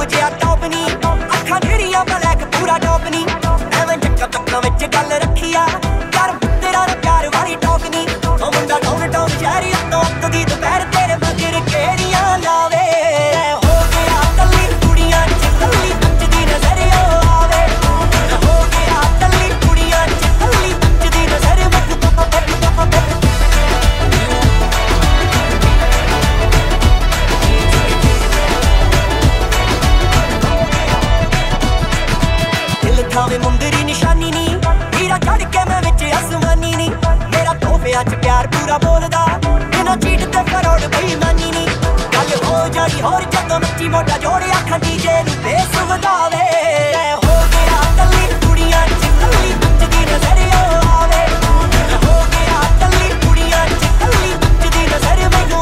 ਜਿਹਾ ਟੌਪ ਨੀ, ਅੱਖਾਂ ਜਿਹੜੀਆਂ ਬਲੈਕ ਪੂਰਾ ਟੌਪ ਨੀ, ਐਵੇਂ ਚੱਕਾਂ ਵਿੱਚ ਗੱਲ ਰੱਖੀ ਆ ਯਾਰ ਤੇਰਾ ਨਾ ਪਿਆਰ ਵਾਲੀ ਟੌਕ ਨੀ। ਉਹ ਮੁੰਡਾ ਟੌਨ ਟੌਨ ਸ਼ਹਿਰੀ ਤੋਂ ਅੱਤ ਦੀ ਦੁਪਹਿਰ ਤੇਰੇ ਮਗਰ ਕਿਹੜੀਆਂ ਲਾਵੇ। ਹੋ ਗਿਆ ਕੱਲੀ ਕੁੜੀਆਂ ਚ ਕੱਲੀ ਨੱਚਦੀ ਨਜ਼ਰ ਆਵੇ, ਹੋ ਗਿਆ ਕੱਲੀ ਕੁੜੀਆਂ ਚ ਕੱਲੀ ਨੱਚਦੀ ਨਜ਼ਰ ਥਾਵੇਂ ਮੁੰਦਰੀ ਨਿਸ਼ਾਨੀ ਨੀ, ਹੀਰਾ ਚੜ ਕੇ ਮੈਂ ਵਿੱਚ ਅਸਮਾਨੀ ਨੀ, ਮੇਰਾ ਤੋਹਫਿਆਂ ਚ ਪਿਆਰ ਪੂਰਾ ਬੋਲਦਾ, ਬਿਨਾਂ ਚੀਟ ਤੇ ਫਰੋੜ ਬੇਈਮਾਨੀ ਨੀ। ਗੱਲ ਹੋ ਜਾਣੀ ਹੋਰ ਜਦੋਂ ਨੱਚੀ ਮੋਢਾ ਜੋੜਿਆ ਖੰਡੀ ਜੇ ਨੂੰ ਬੇਸ ਵਧਾਵੇ। ਹੋ ਗਿਆ ਕੱਲੀ ਕੁੜੀਆਂ ਚ ਕੱਲੀ ਨੱਚਦੀ ਨਜ਼ਰ ਆਵੇ, ਹੋ ਗਿਆ ਕੱਲੀ ਕੁੜੀਆਂ ਚ ਕੱਲੀ ਨੱਚਦੀ ਨਜ਼ਰ ਮੈਨੂੰ।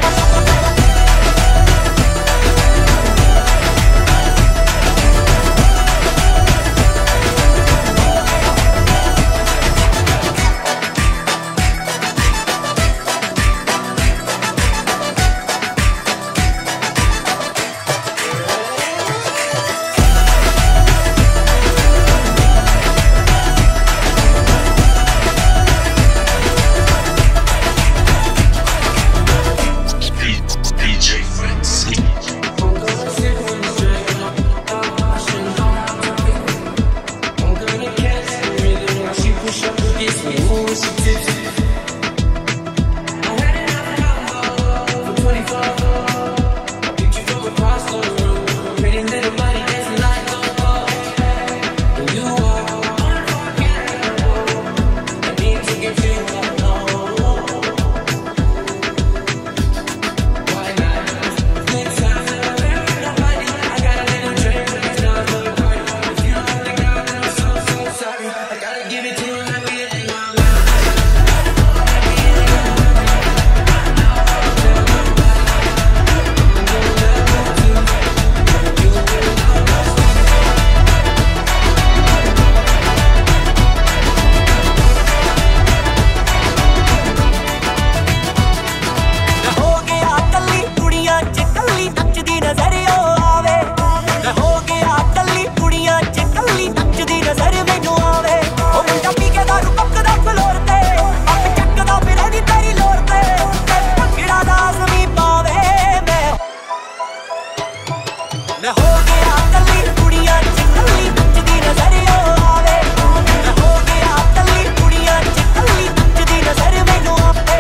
ਮੈਂ ਹੋ ਗਿਆ ਕੱਲੀ ਕੁੜੀਆਂ ਚ ਕੱਲੀ ਨੱਚਦੀ ਨਜ਼ਰ ਆਵੇ, ਮੈਂ ਹੋ ਗਿਆ ਕੱਲੀ ਕੁੜੀਆਂ ਚ ਕੱਲੀ ਨੱਚਦੀ ਨਜ਼ਰ ਮੈਨੂੰ ਆਵੇ।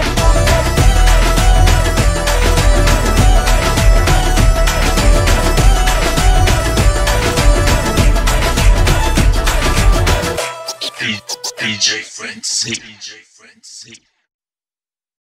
DJ Frenzy.